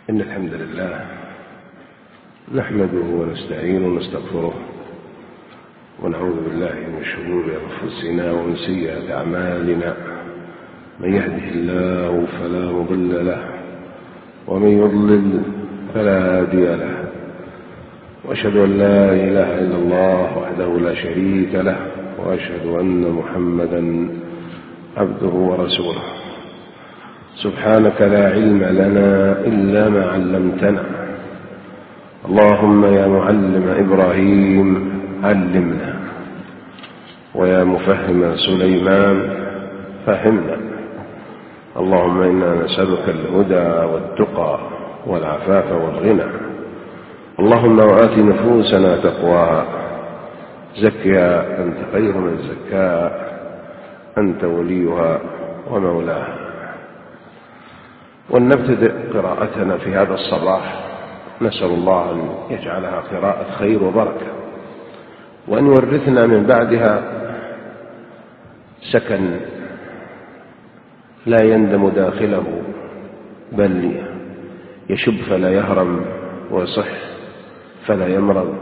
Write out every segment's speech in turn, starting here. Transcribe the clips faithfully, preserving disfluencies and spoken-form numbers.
إن الحمد لله نحمده ونستعينه ونستغفره ونعوذ بالله من شرور أنفسنا ومن سيئات أعمالنا. من يهده الله فلا مضل له ومن يضلل فلا هادي له، وأشهد أن لا إله إلا الله وحده لا شريك له، وأشهد أن محمدا عبده ورسوله. سبحانك لا علم لنا إلا ما علمتنا، اللهم يا معلم إبراهيم علمنا، ويا مفهم سليمان فهمنا. اللهم إنا نسألك الهدى والتقى والعفاف والغنى. اللهم وآت نفوسنا تقواها، زكها أنت خير من زكاها، أنت وليها ومولاها. ولنبتدئ قراءتنا في هذا الصباح، نسأل الله أن يجعلها قراءة خير وبركة، وأن يورثنا من بعدها سكن لا يندم داخله، بل يشب فلا يهرم، ويصح فلا يمرض،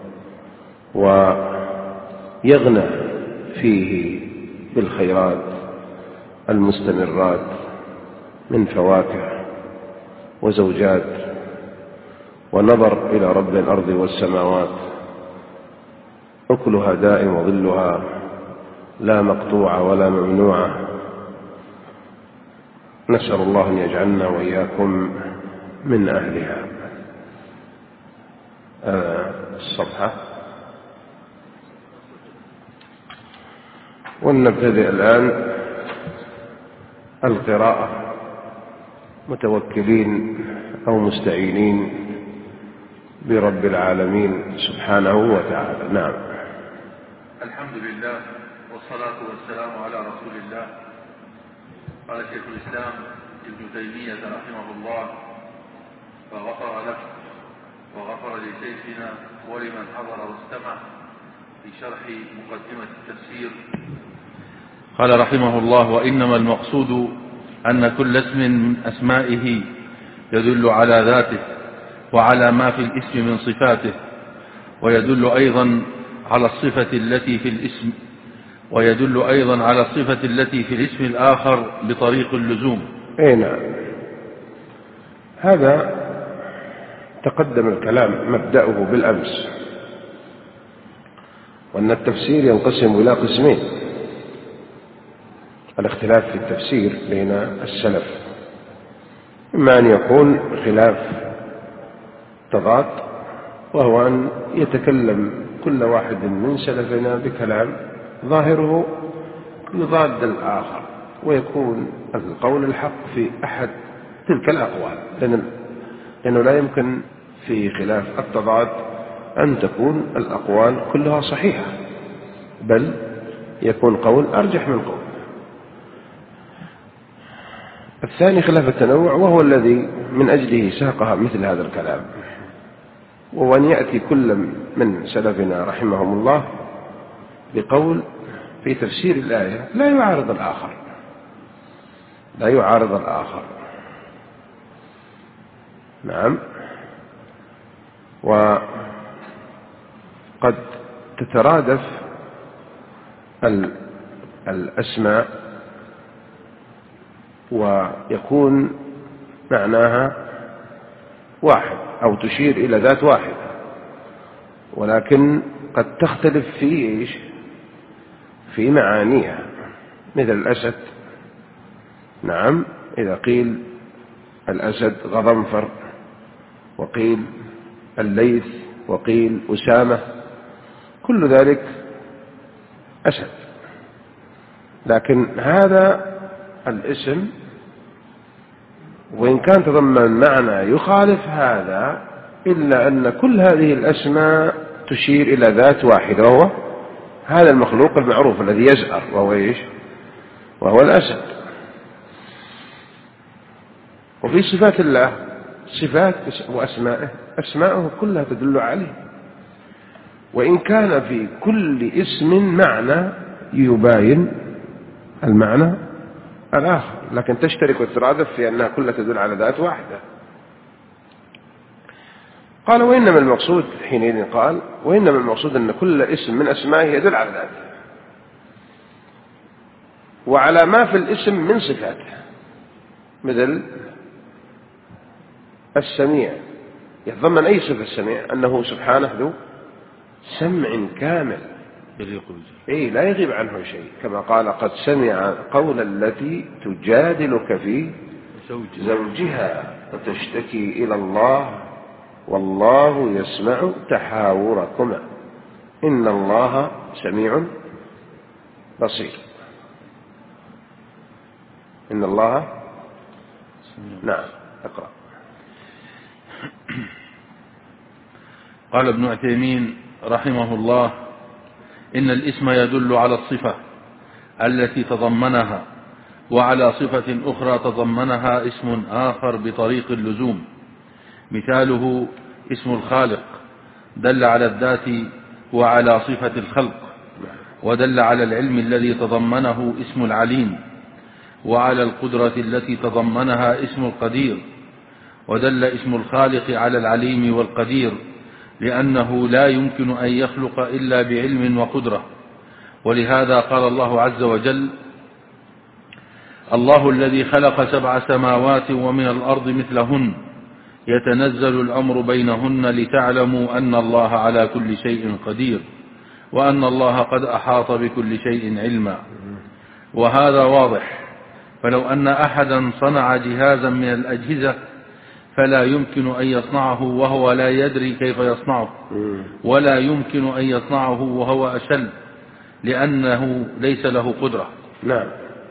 ويغنى فيه بالخيرات المستمرات من فواكه وزوجات ونظر إلى رب الأرض والسماوات، أكلها دائم وظلها لا مقطوعة ولا ممنوعة. نسأل الله أن يجعلنا وإياكم من أهلها. آه الصفحة. ونبتدئ الآن القراءة متوكلين أو مستعينين برب العالمين سبحانه وتعالى. نعم. الحمد لله والصلاة والسلام على رسول الله. قال شيخ الإسلام ابن تيمية رحمه الله فغفر له وغفر لشيخنا ولمن حضر واستمع في شرح مقدمة التفسير. قال رحمه الله: وإنما المقصود أن كل اسم من أسمائه يدل على ذاته وعلى ما في الاسم من صفاته، ويدل أيضا على الصفة التي في الاسم ويدل أيضا على الصفة التي في الاسم الآخر بطريق اللزوم. أي نعم. هذا تقدم الكلام مبدأه بالأمس، وأن التفسير ينقسم إلى قسمين: الاختلاف في التفسير بين السلف، إما أن يكون خلاف تضاد، وهو أن يتكلم كل واحد من سلفنا بكلام ظاهره يضاد الآخر، ويكون القول الحق في أحد تلك الأقوال، لأنه لا يمكن في خلاف التضاد أن تكون الأقوال كلها صحيحة، بل يكون قول أرجح من قول. الثاني خلاف التنوع، وهو الذي من أجله ساقها مثل هذا الكلام، وهو أن يأتي كل من سلفنا رحمهم الله بقول في تفسير الآية لا يعارض الآخر لا يعارض الآخر نعم. وقد تترادف الأسماء ويكون معناها واحد أو تشير إلى ذات واحدة، ولكن قد تختلف في إيش؟ في معانيها، مثل الأسد. نعم، إذا قيل الأسد غضنفر، وقيل الليث، وقيل أسامة، كل ذلك أسد، لكن هذا الاسم وإن كان تضمن معنى يخالف هذا، إلا أن كل هذه الأسماء تشير إلى ذات واحدة، وهو هذا المخلوق المعروف الذي يزأر، وهو إيش؟ وهو الأسد. وفي صفات الله صفات وأسمائه أسماءه كلها تدل عليه، وإن كان في كل اسم معنى يباين المعنى الآخر، لكن تشترك وتترادف في أنها كلها تدل على ذات واحدة. قال وإنما المقصود حينئذ قال وإنما المقصود أن كل اسم من أسمائه يدل على ذاته وعلى ما في الاسم من صفاته، مثل السميع يتضمن أي صفة السميع أنه سبحانه ذو سمع كامل أي لا يغيب عنه شيء، كما قال قد سمع قول التي تجادلك في زوجها وتشتكي إلى الله والله يسمع تحاوركما إن الله سميع بصير. إن الله نعم اقرأ. قال ابن عثيمين رحمه الله إن الاسم يدل على الصفة التي تضمنها وعلى صفة أخرى تضمنها اسم آخر بطريق اللزوم، مثاله اسم الخالق دل على الذات وعلى صفة الخلق، ودل على العلم الذي تضمنه اسم العليم، وعلى القدرة التي تضمنها اسم القدير، ودل اسم الخالق على العليم والقدير لأنه لا يمكن أن يخلق إلا بعلم وقدرة. ولهذا قال الله عز وجل الله الذي خلق سبع سماوات ومن الأرض مثلهن يتنزل الأمر بينهن لتعلموا أن الله على كل شيء قدير وأن الله قد أحاط بكل شيء علما. وهذا واضح، فلو أن أحدا صنع جهازا من الأجهزة فلا يمكن أن يصنعه وهو لا يدري كيف يصنعه، ولا يمكن أن يصنعه وهو أشل لأنه ليس له قدرة. نعم.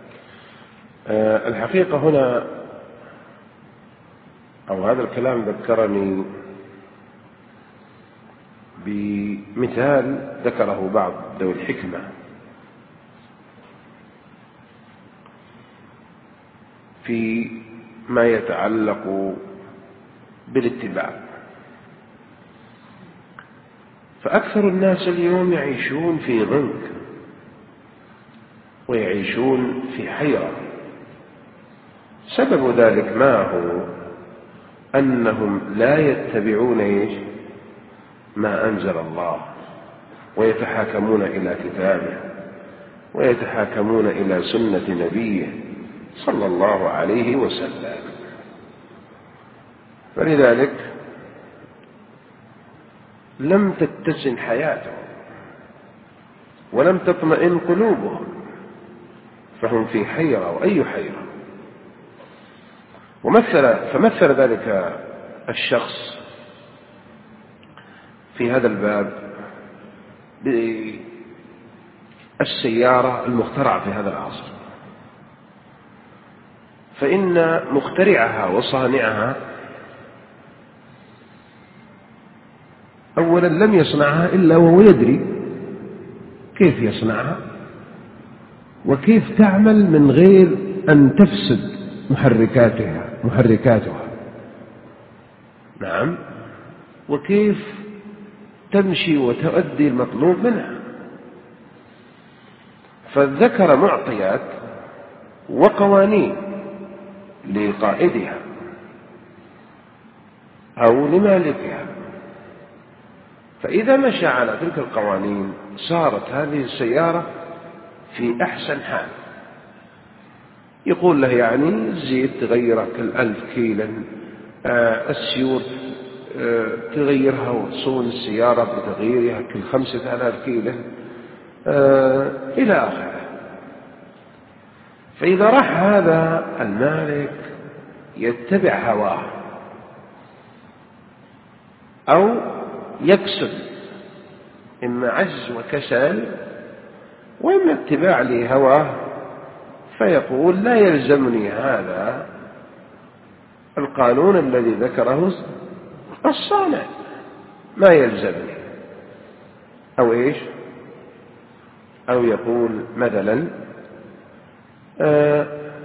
أه الحقيقة هنا أو هذا الكلام ذكرني بمثال ذكره بعض ذوي الحكمة في ما يتعلق بالاتباع. فأكثر الناس اليوم يعيشون في ضنك ويعيشون في حيرة، سبب ذلك ما هو؟ أنهم لا يتبعون إيش؟ ما أنزل الله، ويتحاكمون إلى كتابه ويتحاكمون إلى سنة نبيه صلى الله عليه وسلم. فلذلك لم تتسن حياتهم ولم تطمئن قلوبهم، فهم في حيرة وأي حيرة. ومثل فمثل ذلك الشخص في هذا الباب بالسيارة المخترعة في هذا العصر، فإن مخترعها وصانعها أولا لم يصنعها إلا وهو يدري كيف يصنعها وكيف تعمل من غير أن تفسد محركاتها محركاتها نعم، وكيف تمشي وتؤدي المطلوب منها. فذكر معطيات وقوانين لقائدها أو لمالكها، فإذا مشى على تلك القوانين صارت هذه السيارة في أحسن حال. يقول له يعني الزيت تغيره كل ألف كيلا، آه السيور آه تغيرها وتصون السيارة بتغييرها كل خمسة آلاف كيلا آه إلى آخره. فإذا راح هذا المالك يتبع هواه أو يكسل، إما عجز وكسل وإما اتباع لهواه، فيقول لا يلزمني هذا القانون الذي ذكره الصانع، ما يلزمني. أو إيش؟ أو يقول مثلا آه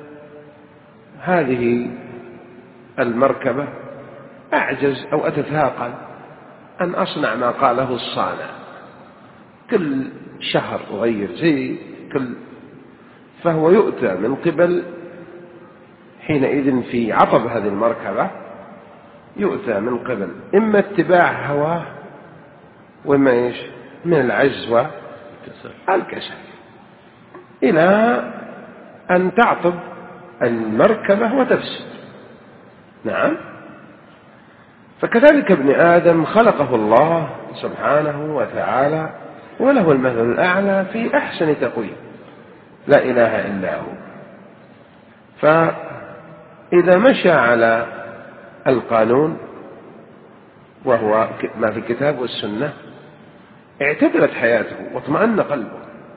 هذه المركبة أعجز أو أتثاقل أن أصنع ما قاله الصانع، كل شهر أغير زي كل، فهو يؤتى من قبل حينئذ في عطب هذه المركبة يؤتى من قبل إما اتباع هواه وإما إيش من العجز والكسل، إلى أن تعطب المركبة وتفسد. نعم. فكذلك ابن آدم خلقه الله سبحانه وتعالى وله المثل الأعلى في أحسن تقويم، لا إله إلا هو. فإذا مشى على القانون وهو ما في الكتاب والسنة اعتدلت حياته واطمأن قلبه.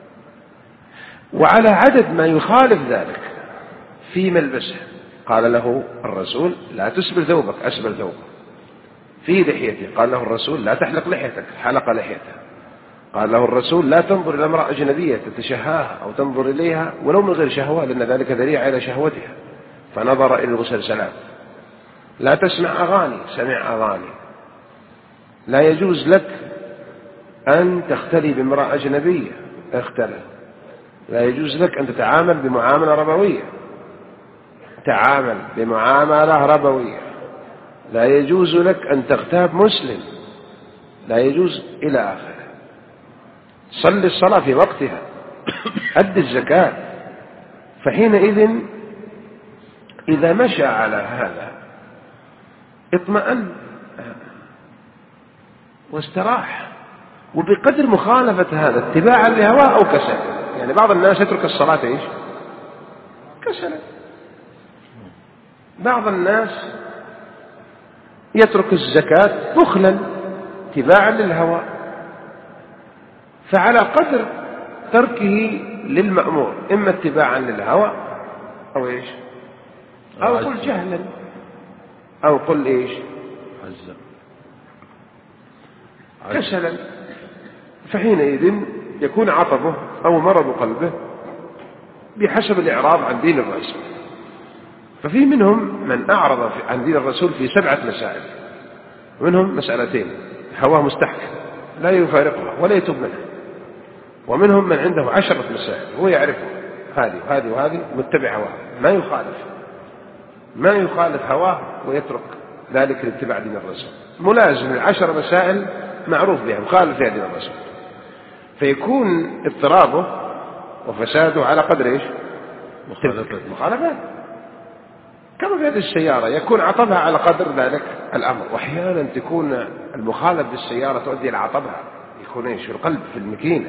وعلى عدد ما يخالف ذلك في ملبسه، قال له الرسول لا تسبل ثوبك، أسبل ثوبك. في لحيته قال له الرسول لا تحلق لحيتك، حلق لحيته. قال له الرسول لا تنظر إلى امرأة أجنبية تتشهاها أو تنظر إليها ولو من غير شهوة، لأن ذلك ذريعة إلى شهوتها، فنظر إلى المسلسلات. لا تسمع أغاني، سمع أغاني. لا يجوز لك أن تختلي بامرأة أجنبية، اختلى. لا يجوز لك أن تتعامل بمعاملة ربوية، تعامل بمعاملة ربوية. لا يجوز لك أن تغتاب مسلم، لا يجوز، إلى آخره. صل الصلاة في وقتها، أد الزكاة. فحينئذ إذا مشى على هذا اطمأن واستراح. وبقدر مخالفة هذا اتباعا لهواه أو كسل، يعني بعض الناس يترك الصلاة إيش؟ كسلا. بعض الناس يترك الزكاة بخلا اتباعا للهوى. فعلى قدر تركه للمأمور إما اتباعا للهوى أو إيش، أو قل جهلا، أو قل إيش كسلا. فحينئذ يكون عطبه أو مرض قلبه بحسب الإعراض عن دين الرسول. ففي منهم من أعرض عن دين الرسول في سبعة مسائل، ومنهم مسألتين هواه مستحكم لا يفارقها ولا يتوب منها، ومنهم من عنده عشرة مسائل هو يعرفه، هذه وهذه وهذه، متبع هواه، ما يخالف ما يخالف هواه ويترك ذلك لاتباع دين الرسول، ملازم العشر مسائل معروف بها، مخالف فيها دين الرسول. فيكون اضطرابه وفساده على قدر ايش؟ مخالفات. كما في هذه السيارة يكون عطبها على قدر ذلك الأمر، وأحيانا تكون المخالف بالسيارة تؤدي إلى عطبها، يكون ايش في القلب في المكينة.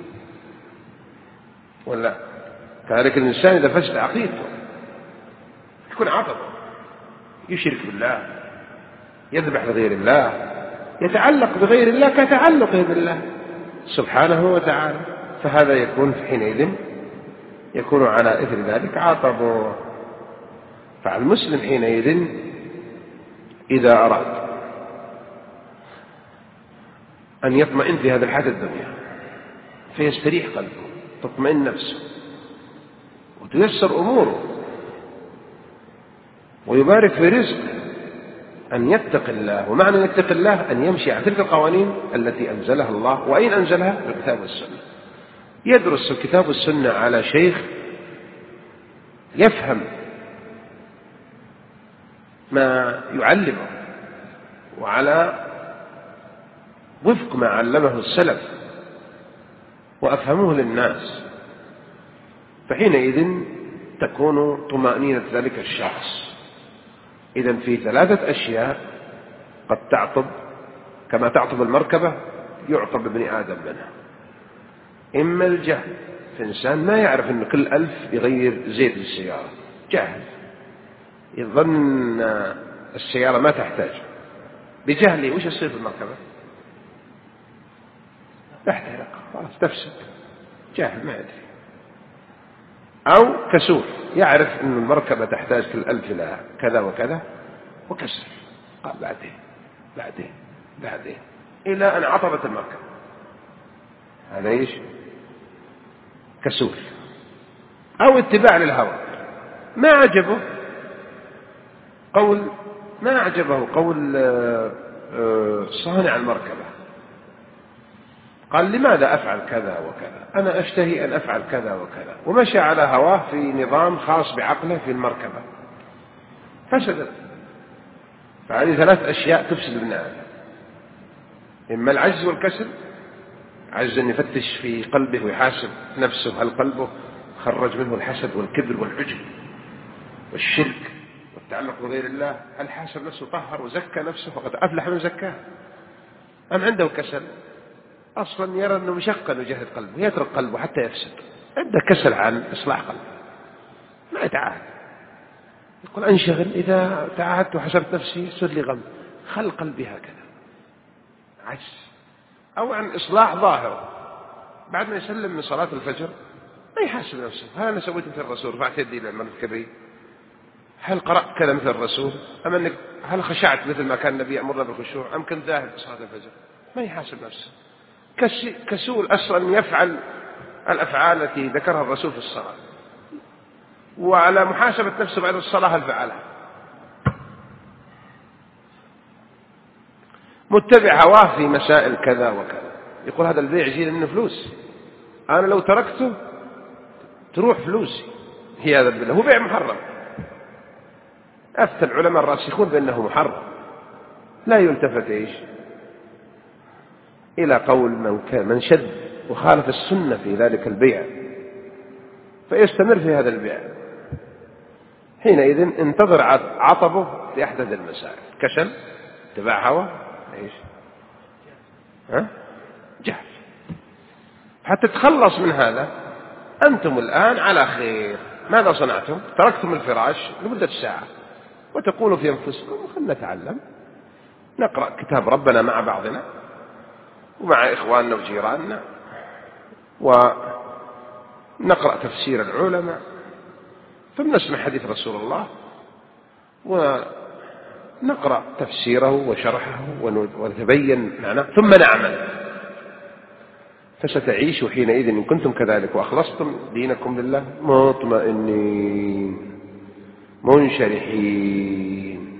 ولا كذلك الإنسان إذا فسد عقيدته يكون عطبه، يشرك بالله، يذبح لغير الله، يتعلق بغير الله كتعلقه بالله سبحانه وتعالى. فهذا يكون في حينئذ يكون على إثر ذلك عطبه. فالمسلم حينئذ إذا أراد أن يطمئن في هذا الحياة الدنيا فيستريح قلبه، تطمئن نفسه، وتيسر أموره، ويبارك في رزقه، أن يتق الله. ومعنى أن يتق الله أن يمشي على تلك القوانين التي أنزلها الله. وأين أنزلها؟ الكتاب والسنة. يدرس الكتاب والسنة على شيخ يفهم ما يعلمه، وعلى وفق ما علمه السلف وأفهموه للناس. فحينئذ تكون طمأنينة ذلك الشخص. إذن في ثلاثة أشياء قد تعطب كما تعطب المركبة، يعطب ابن آدم منها. إما الجهل، في إنسان ما يعرف أن كل ألف يغير زيت للسيارة، جهل، يظن السيارة ما تحتاج، بجهله وش يصير في المركبة؟ تحترق، خلاص تفسد، جهل ما يدري. أو كسول، يعرف أن المركبة تحتاج كل ألف إلى كذا وكذا وكسر، قال بعدين بعدين بعدين إلى أن عطبت المركبة. هذا إيش؟ كسول. أو اتباع للهوى، ما عجبه قول ما أعجبه قول صانع المركبة، قال لماذا أفعل كذا وكذا، أنا أشتهي أن أفعل كذا وكذا، ومشى على هواه في نظام خاص بعقله في المركبة، فسدت. فهذه ثلاث أشياء تفسد ابن آدم: إما العجز والكسل، عجز أن يفتش في قلبه ويحاسب نفسه هل قلبه خرج منه الحسد والكبر والعجب والشرك والتعلق بغير الله، هل حاسب نفسه طهر وزكى نفسه فقد أفلح من زكاه، أم عنده كسل أصلا يرى أنه مشقا يجاهد قلبه يترك قلبه حتى يفسد، عنده كسل عن إصلاح قلبه ما يتعاهد، يقول أنشغل، إذا تعاهدت وحسبت نفسي يسود لي غم، خل قلبي هكذا، عجز. أو عن إصلاح ظاهر، بعد ما يسلم من صلاة الفجر ما يحاسب نفسه، هل أنا سويت مثل الرسول، رفعت يدي للعمل الكبير، هل قرأت كذا مثل الرسول، أم أنك هل خشعت مثل ما كان النبي يأمرنا بالخشوع، أم كنت ذاهب في صلاة الفجر، ما يحاسب نفسه، كسول أصلا يفعل الأفعال التي ذكرها الرسول في الصلاة، وعلى محاسبة نفسه بعد الصلاة هل فعلها، متبع هواه في مسائل كذا وكذا، يقول هذا البيع يجي منه فلوس، أنا لو تركته تروح فلوسي، هي هذا بالله، هو بيع محرم، أفتى العلماء الراسخون بأنه محرم، لا يلتفت إيش إلى قول من, من شد وخالف السنة في ذلك البيع فيستمر في هذا البيع، حينئذ انتظر عطبه في أحدث المسائل، كسل، اتباع هوى، إيش ها جهل، حتى تتخلص من هذا. أنتم الآن على خير، ماذا صنعتم؟ تركتم الفراش لمدة ساعة وتقولوا في أنفسكم خلنا نتعلم، نقرأ كتاب ربنا مع بعضنا ومع إخواننا وجيراننا، ونقرأ تفسير العلماء، ثم نسمع حديث رسول الله ونقرأ تفسيره وشرحه ونتبين معناه، ثم نعمل، فستعيشوا حينئذ إن كنتم كذلك وأخلصتم دينكم لله مطمئنين منشرحين.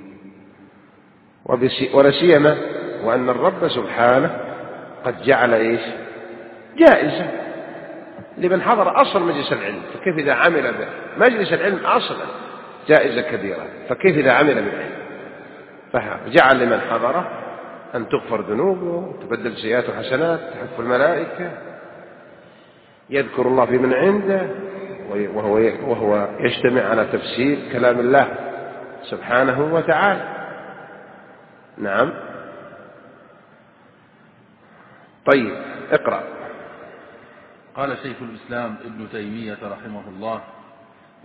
ولا سيما وأن الرب سبحانه قد جعل إيش جائزة لمن حضر أصل مجلس العلم، فكيف إذا عمل به؟ مجلس العلم أصلا جائزة كبيرة، فكيف إذا عمل بالعلم؟ فجعل لمن حضره أن تغفر ذنوبه، تبدل سيئات وحسنات، تحف الملائكة، يذكر الله في من عنده، وهو, وهو يجتمع على تفسير كلام الله سبحانه وتعالى. نعم. طيب اقرأ. قال شيخ الإسلام ابن تيمية رحمه الله: